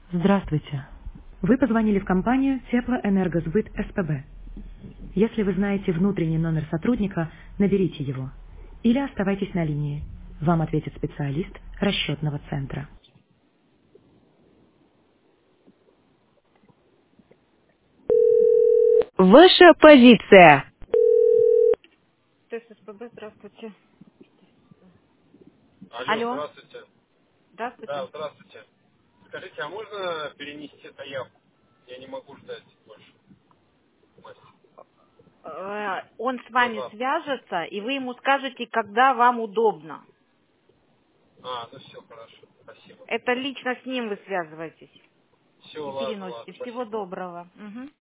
Здравствуйте. Вы позвонили в компанию Теплоэнергосбыт СПБ. Если вы знаете внутренний номер сотрудника, наберите его. Или оставайтесь на линии. Вам ответит специалист расчетного центра. Ваша позиция. ТССПБ, здравствуйте. Алло, Алло, здравствуйте. Да, здравствуйте. здравствуйте. Скажите, а можно перенести заявку? Я не могу ждать больше. Мастер. Он с До вами завтра. свяжется, и вы ему скажете, когда вам удобно. А, ну все, хорошо. Спасибо. Это лично с ним вы связываетесь Все, и ладно, переносите. ладно. Всего Спасибо вам. доброго. Мгм.